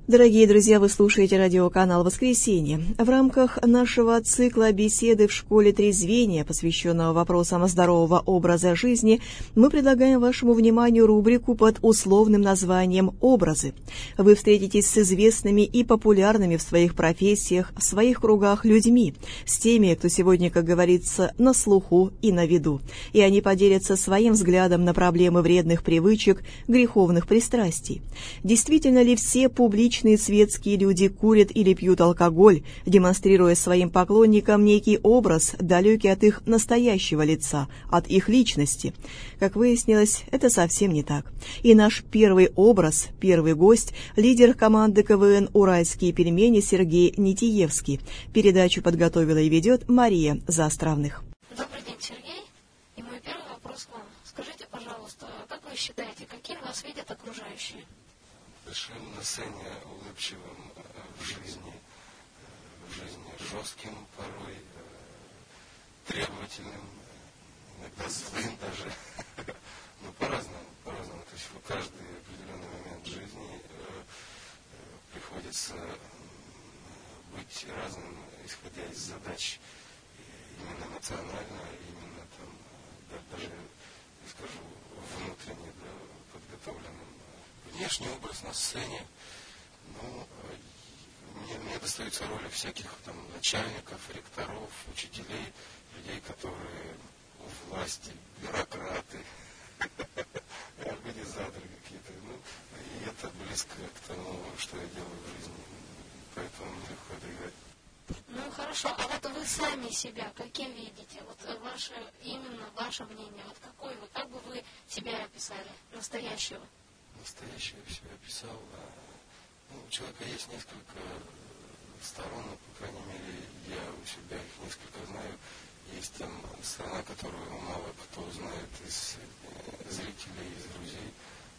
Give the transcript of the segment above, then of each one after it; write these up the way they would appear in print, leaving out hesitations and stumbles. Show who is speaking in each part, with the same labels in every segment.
Speaker 1: Дорогие друзья, вы слушаете радиоканал «Воскресенье». В рамках нашего цикла беседы в школе трезвения, посвященного вопросам здорового образа жизни, мы предлагаем вашему вниманию рубрику под условным названием «Образы». Вы встретитесь с известными и популярными в своих профессиях, в своих кругах людьми, с теми, кто сегодня, как говорится, на слуху и на виду. И они поделятся своим взглядом на проблемы вредных привычек, греховных пристрастий. Действительно ли все публичные светские люди курят или пьют алкоголь, демонстрируя своим поклонникам некий образ, далекий от их настоящего лица, от их личности? Как выяснилось, это совсем не так. И наш первый образ, первый гость, лидер команды КВН «Уральские пельмени» Сергей Нитиевский. Передачу подготовила и ведет Мария Заостровных.
Speaker 2: Добрый день, Сергей. И мой первый вопрос к вам. Скажите, пожалуйста, как вы считаете, каким вас видят окружающие?
Speaker 3: Большим на сцене, улыбчивым в жизни жестким, порой требовательным, иногда злым даже. Но по-разному. То есть в каждый определенный момент жизни приходится быть разным, исходя из задач именно эмоционально, именно там, даже, скажу, внутренне подготовленным. Внешний образ на сцене, мне достаются роли всяких там начальников, ректоров, учителей, людей, которые у власти, бюрократы, организаторы какие-то. И это близко к тому, что я делаю в жизни. Поэтому мне легко это играть.
Speaker 2: Ну хорошо, а вот вы сами себя каким видите? Вот именно ваше мнение, вот какой вы, как бы вы себя описали, настоящего?
Speaker 3: Настоящего себя описал. У человека есть несколько сторон, по крайней мере, я у себя их несколько знаю. Есть там сторона, которую мало кто знает из зрителей, из друзей,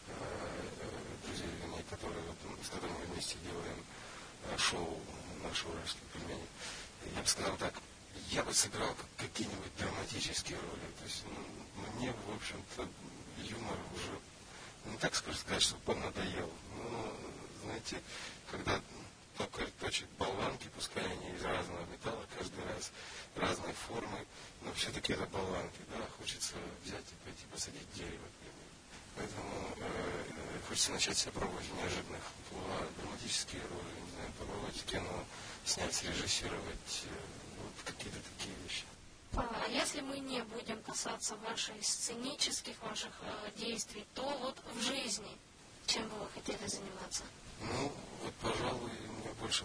Speaker 3: вернее, с которыми мы вместе делаем шоу «Наши уральские пельмени». Я бы сказал так, я бы сыграл какие-нибудь драматические роли. То есть мне, в общем-то, юмор уже, не так сказать, что поднадоел. Знаете, когда токарь точит болванки, пускай они из разного металла, каждый раз разной формы, но все-таки это болванки, да, хочется взять и пойти посадить дерево. Поэтому хочется начать себя пробовать в неожиданных амплуа, драматические роли, не знаю, попробовать кино, снять, срежиссировать, какие-то такие вещи.
Speaker 2: А если мы не будем касаться сценических ваших действий, то вот в жизни, чем бы вы хотели заниматься?
Speaker 3: Пожалуй, меня больше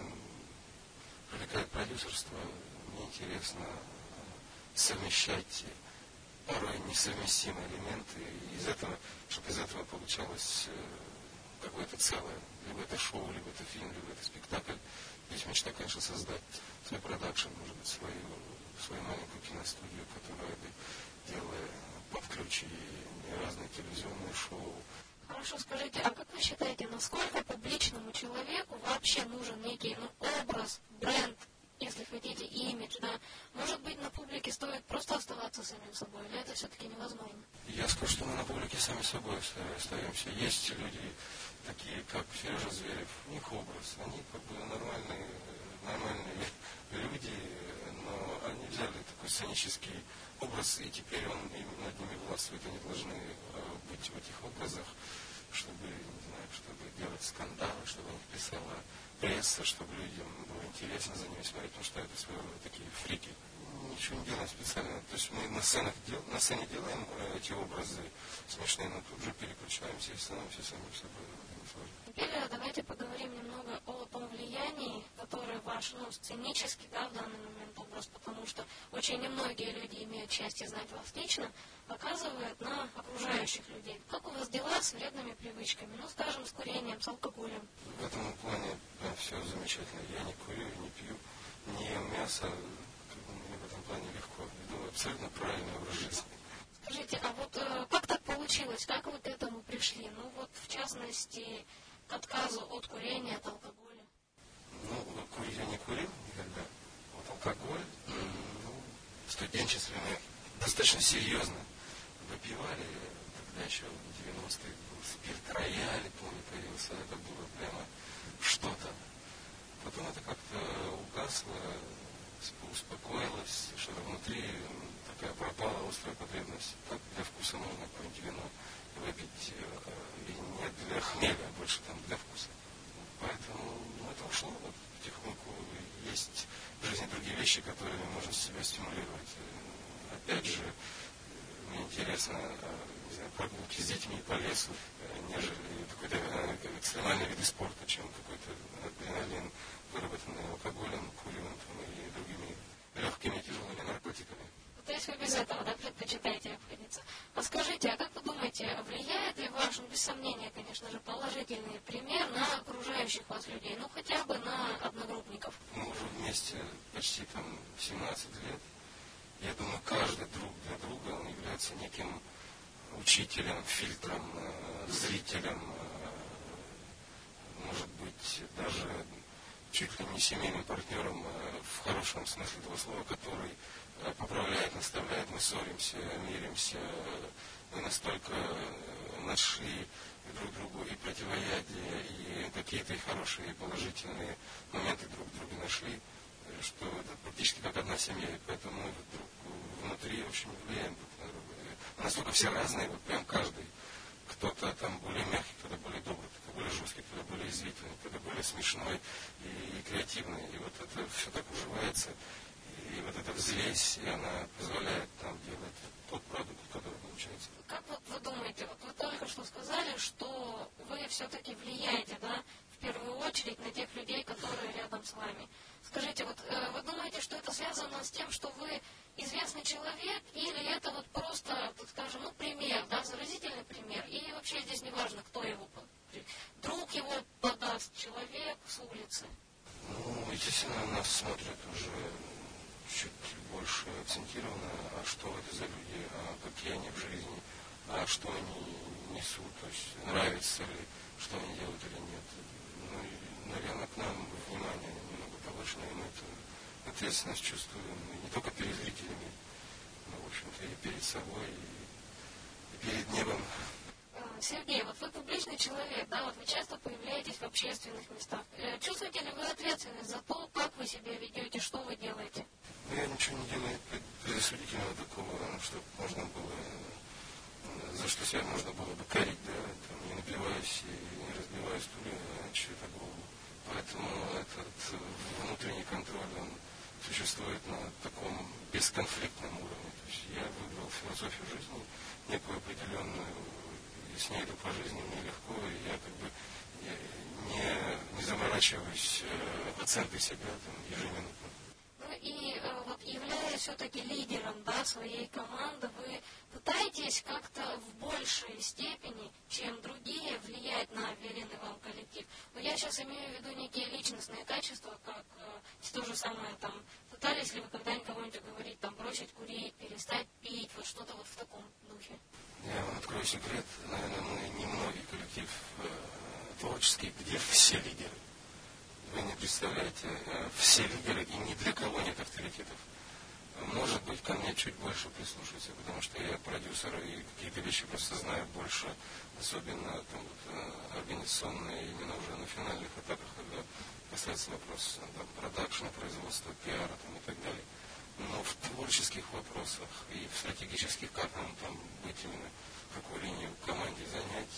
Speaker 3: привлекает продюсерство. Мне интересно совмещать порой несовместимые элементы, и чтобы из этого получалось какое-то целое. Либо это шоу, либо это фильм, либо это спектакль. Здесь мечта, конечно, создать свой продакшн, может быть, свою маленькую киностудию, которая бы делала под ключ и разные телевизионные шоу.
Speaker 2: Хорошо, скажите, а как вы считаете, насколько публичному человеку вообще нужен некий образ, бренд, если хотите, имидж, да? Может быть, на публике стоит просто оставаться самим собой, или это все-таки невозможно?
Speaker 3: Я скажу, что мы на публике сами собой остаемся. Есть люди, такие как Сережа Зверев, у них образ, они как бы нормальные люди, но они взяли такой сценический образ, и теперь он им над ними властвует, они должны быть в этих образах, чтобы делать скандалы, чтобы о них писала пресса, чтобы людям было интересно за ними смотреть, потому что это своего рода такие фрики. Ничего не делаем специально. То есть мы на сцене делаем эти образы смешные, но тут же переключаемся и становимся самим собой.
Speaker 2: Теперь давайте поговорим немного о том влиянии, которое ваш, сценический, да, в данный момент образ, потому что очень немногие люди имеют счастье знать вас лично, оказывает на окружающих людей. Как у вас дела с вредными привычками, скажем, с курением, с алкоголем?
Speaker 3: В этом плане все замечательно. Я не курю, не пью, не ем мясо. Мне в этом плане легко. Веду абсолютно правильный образ жизни.
Speaker 2: Скажите, а вот как так получилось? Как вы к этому пришли? В частности, к отказу от курения, от алкоголя.
Speaker 3: Курить я не курил никогда. Алкоголь, в студенчестве мы достаточно серьезно выпивали. Тогда еще в 90-е был спирт рояль, помню, появился. Это было прямо погасла, успокоилась, что-то внутри такая пропала острая потребность. Так для вкуса можно какое-нибудь вино выпить, и не для хмеля, а больше там для вкуса. Поэтому это ушло вот, потихоньку. Есть в жизни другие вещи, которыми можно себя стимулировать. Опять же, мне интересно, не знаю, прогулки с детьми по лесу, нежели какой-то экстремальный вид спорта, чем какой-то адреналин, выработанный алкоголем, куревом и другими легкими тяжелыми наркотиками.
Speaker 2: То есть вы без этого, да, предпочитаете обходиться? А скажите, а как вы думаете, влияет ли ваш, без сомнения, конечно же, положительный пример на окружающих вас людей, ну хотя бы на одногруппников?
Speaker 3: Мы уже вместе почти там 17 лет. Я думаю, каждый друг для друга, он является неким учителем, фильтром, зрителем, может быть, даже чуть ли не семейным партнером в хорошем смысле этого слова, который поправляет, наставляет, мы ссоримся, миримся, мы настолько нашли друг другу и противоядие, и какие-то и хорошие, и положительные моменты друг в друге нашли, что это практически как одна семья, и поэтому мы друг внутри очень влияем друг на друга. И настолько все разные, вот прям каждый. Кто-то там более мягкий, кто-то более добрый, кто-то более жесткий, кто-то более извительный, кто-то более смешной и креативный. И вот это все так уживается. И вот эта взвесь, и она позволяет нам делать тот продукт, который получается.
Speaker 2: Как вот вы думаете, вот вы только что сказали, что вы все-таки влияете, да, в первую очередь на тех людей, которые рядом с вами. Скажите, вот вы думаете, что это связано с тем, что вы известный человек, или это вот просто, так скажем, ну, пример, да, заразительный пример, и вообще здесь не важно, кто его, друг его подаст, человек с улицы?
Speaker 3: Ну, естественно, нас смотрят уже чуть больше акцентированно, а что это за люди, а какие они в жизни, а что они несут, то есть нравится ли, что они делают или нет. Ну, и, наверное, к нам внимание немного повышено, и мы эту ответственность чувствуем не только перед зрителями, но, в общем-то, и перед собой, и перед небом.
Speaker 2: Сергей, вот вы публичный человек, да, вот вы часто появляетесь в общественных местах. Чувствуете ли вы ответственность за то, как вы себя ведете, что вы делаете?
Speaker 3: Я ничего не делаю предосудительного такого, чтобы можно было, за что себя можно было бы корить, да, там, не напиваясь и не разбивая стулья, чью-то голову. Поэтому этот внутренний контроль, он существует на таком бесконфликтном уровне. То есть я выбрал философию жизни, некую определенную, и с ней иду по жизни, мне легко, и я как бы не заморачиваюсь оценкой себя там, ежеминутно.
Speaker 2: Ну и вот являясь все-таки лидером, да, своей команды, вы пытаетесь как-то в большей степени, чем другие, влиять на веренный вам коллектив. Но я сейчас имею в виду некие личностные качества, как то же самое там, пытались ли вы когда-нибудь кого-нибудь уговорить, там, бросить курить, перестать пить, вот что-то вот в таком духе?
Speaker 3: Я вам открою секрет, наверное, мы немногие коллектив творческий, где все лидеры. Вы не представляете, все лидеры, и ни для кого нет авторитетов. Может быть, ко мне чуть больше прислушиваться, потому что я продюсер, и какие-то вещи просто знаю больше, особенно там, вот, организационные, именно уже на финальных этапах, когда касается вопросов там, продакшена, производства, пиара там, и так далее. Но в творческих вопросах и в стратегических, как нам там быть именно, какую линию в команде занять,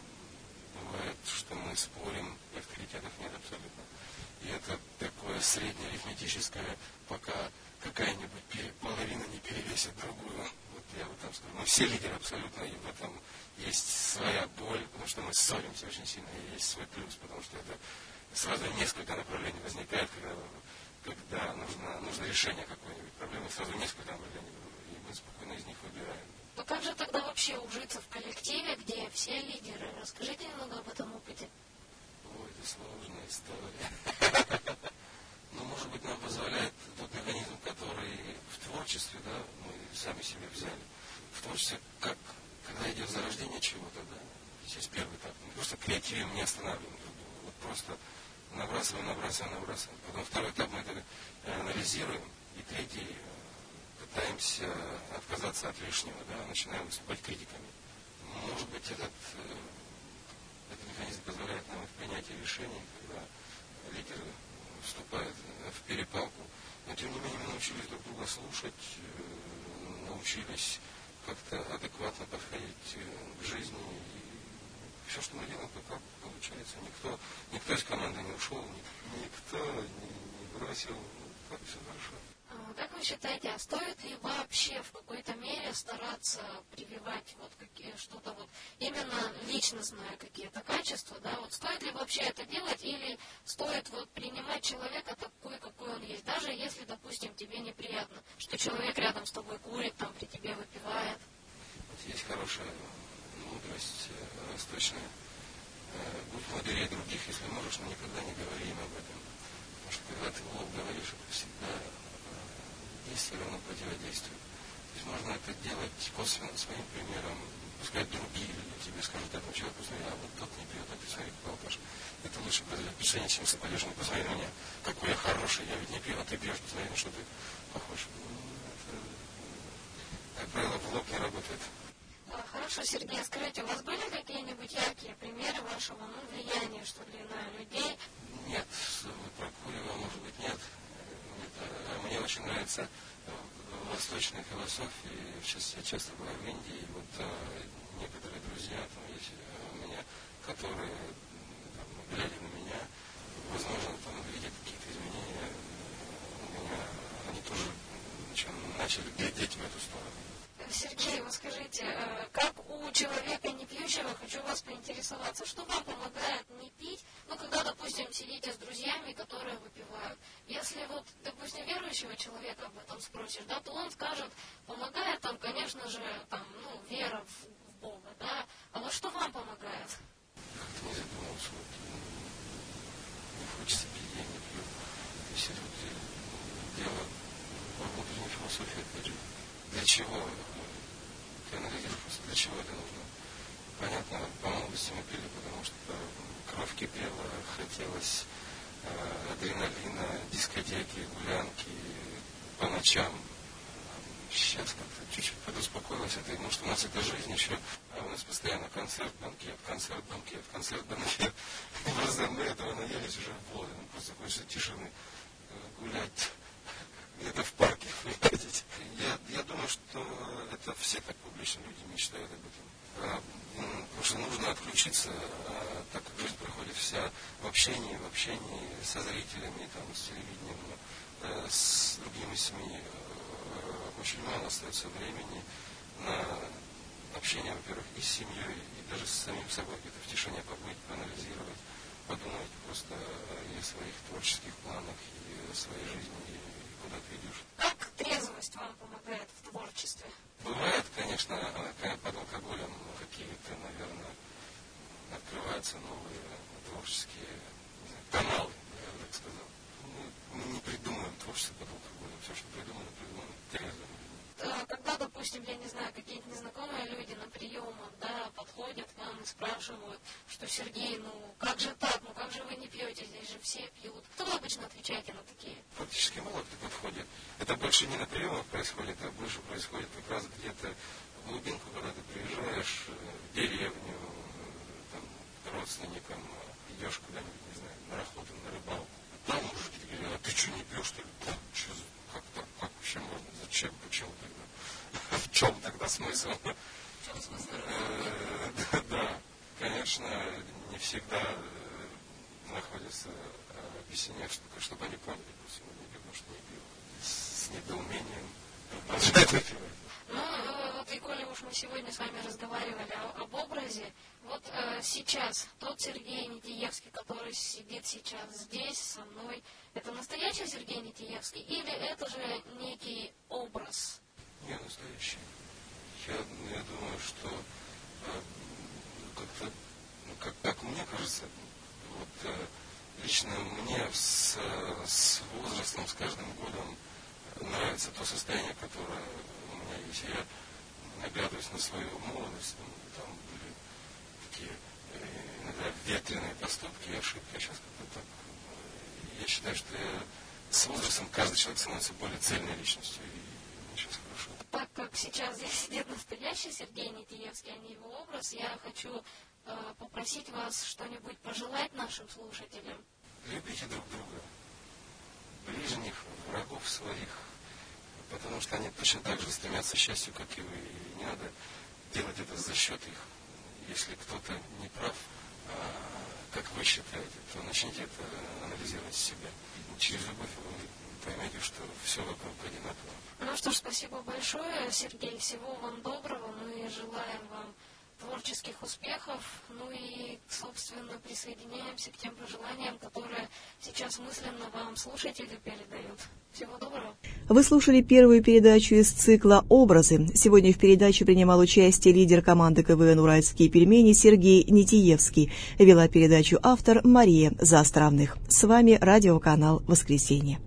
Speaker 3: бывает, что мы спорим, и авторитетов нет абсолютно. И это такое среднее арифметическое, пока какая-нибудь половина не перевесит другую. Вот я вот там скажу. Мы все лидеры абсолютно, и в этом есть своя боль, потому что мы ссоримся очень сильно, и есть свой плюс, потому что это сразу несколько направлений возникает, когда нужно решение какой-нибудь проблемы, сразу несколько направлений, и мы спокойно из них выбираем.
Speaker 2: Но как же тогда вообще ужиться в коллективе, где все лидеры? Расскажите немного об этом опыте.
Speaker 3: Ой, это сложная история. Но, может быть, нам позволяет тот механизм, который в творчестве, да, мы сами себе взяли. В творчестве, когда идет зарождение чего-то, да, здесь первый этап. Мы просто креативим, не останавливаем друг друга. Вот просто набрасываем. Потом второй этап мы это анализируем. И третий пытаемся отказаться от лишнего, да, начинаем выступать критиками. Может быть, этот механизм позволяет нам в принятии решений, когда лидеры вступает в перепалку. Но тем не менее мы научились друг друга слушать, научились как-то адекватно подходить к жизни. И все, что мы делаем, как получается. Никто из команды не ушел, никто не бросил. Как все хорошо.
Speaker 2: Как вы считаете, а стоит ли вообще в какой-то мере стараться прививать что-то вот именно личностное какие-то качества, да? Вот стоит ли вообще это делать, или стоит вот принимать человека такой, какой он есть, даже если, допустим, тебе неприятно, что человек рядом с тобой курит, там при тебе выпивает?
Speaker 3: Вот есть хорошая мудрость восточная. Будь мудрее других, если можешь, но никогда не говори им об этом. Потому что когда ты в лоб говоришь, это всегда действие равно противодействию. То есть можно это делать косвенно, своим примером, пускай другие люди тебе скажут этому человеку, посмотри, а вот тот не пьет, а ты смотри, какой алкаш. Это лучше производит впечатление, чем соболежный, посмотри на меня, какой я хороший, я ведь не пью, а ты пьешь, посмотри, на что ты похож. Это, как правило, в лоб не работает.
Speaker 2: Хорошо, Сергей, скажите, у вас были какие-нибудь яркие примеры вашего влияния, что ли, на людей?
Speaker 3: Нет, прокуривал, может быть, нет. Мне очень нравится восточная философия. Сейчас я часто бываю в Индии, и вот некоторые друзья там есть у меня, которые, там, глядя на меня, возможно, там видят какие-то изменения у меня, они тоже начали глядеть в эту сторону.
Speaker 2: Сергей, вы скажите, как у человека не пьющего, хочу вас поинтересоваться, что вам помогает не пить, когда, допустим, сидите с друзьями, которые выпивают. Если вот, допустим, верующего человека об этом спросишь, да, то он скажет, помогает там, конечно же, вера в Бога, да, а вот что вам помогает?
Speaker 3: Как-то не задумывался, не хочется пить, я не пью. То есть это дело во внутренней философии, опять же. Для чего? Я анализирую просто, для чего это нужно. Понятно, по молодости мы пили, потому что кровь кипела, хотелось адреналина, дискотеки, гулянки по ночам. Сейчас как-то чуть-чуть подуспокоилось это, потому что у нас это жизнь еще, а у нас постоянно концерт, банкет, концерт, банкет, концерт, банкет. И просто мы этого наелись уже в воду, просто хочется тишины, гулять где-то в парке, понимаете. Я думаю, что это все так публично люди мечтают об этом. Потому что нужно отключиться, так как жизнь проходит вся в общении со зрителями, там, с телевидением, с другими СМИ. Очень мало остается времени на общение, во-первых, и с семьей, и даже с самим собой, где-то в тишине побыть, поанализировать, подумать просто и о своих творческих планах, и о своей жизни, и куда ты идешь.
Speaker 2: Как трезвость вам помогает в творчестве?
Speaker 3: Бывает, конечно, под алкоголем какие-то, наверное, открываются новые творческие каналы, я бы так сказал. Мы не придумываем творчество под алкоголем. Все, что придумано трезвым.
Speaker 2: Когда, допустим, я не знаю, какие-то незнакомые люди на приемах, да, подходят к вам и спрашивают, что Сергей, как же так, как же вы не пьете, здесь же все пьют. Что вы обычно отвечаете на такие?
Speaker 3: Практически мало кто подходит. Это больше не на приемах происходит, а больше происходит как раз где-то в глубинку, когда ты приезжаешь в деревню, там, к родственникам, идешь куда-нибудь, не знаю, на охоту, на рыбалку. Там мужики говорят, а ты что, не пьешь, что ли? Что за, как так, как вообще можно, зачем, почему тогда? В чем тогда смысл?
Speaker 2: В чем смысл?
Speaker 3: Да, конечно, не всегда находится объяснение, чтобы они поняли, почему не пьют, потому что не пьют. С недоумением продолжают выпивать.
Speaker 2: Вот и коли уж мы сегодня с вами разговаривали об образе, вот сейчас тот Сергей Нитиевский, который сидит сейчас здесь со мной, это настоящий Сергей Нитиевский или это же некий образ?
Speaker 3: Не настоящий. Я думаю, что как-то, как мне кажется, вот лично мне с возрастом, с каждым годом нравится то состояние, которое у меня есть. Я наглядываюсь на свою молодость, там были такие иногда ветреные поступки и ошибки. А сейчас как-то так. Я считаю, что с возрастом каждый человек становится более цельной личностью. И мне сейчас хорошо.
Speaker 2: Так как сейчас здесь сидит настоящий Сергей Нитиевский, а не его образ, я хочу попросить вас что-нибудь пожелать нашим слушателям.
Speaker 3: Любите друг друга. ближних, врагов своих, потому что они точно так же стремятся к счастью, как и вы. И не надо делать это за счет их. Если кто-то не прав, как вы считаете, то начните это анализировать себя. Через любовь вы поймете, что все вокруг одинаково.
Speaker 2: Ну что ж, спасибо большое, Сергей. Всего вам доброго. Мы желаем вам творческих успехов. Ну и, собственно, присоединяемся к тем пожеланиям, которые сейчас мысленно вам слушатели передают. Всего доброго.
Speaker 1: Вы слушали первую передачу из цикла «Образы». Сегодня в передаче принимал участие лидер команды КВН «Уральские пельмени» Сергей Нитиевский. Вела передачу автор Мария Заостровных. С вами радиоканал «Воскресенье».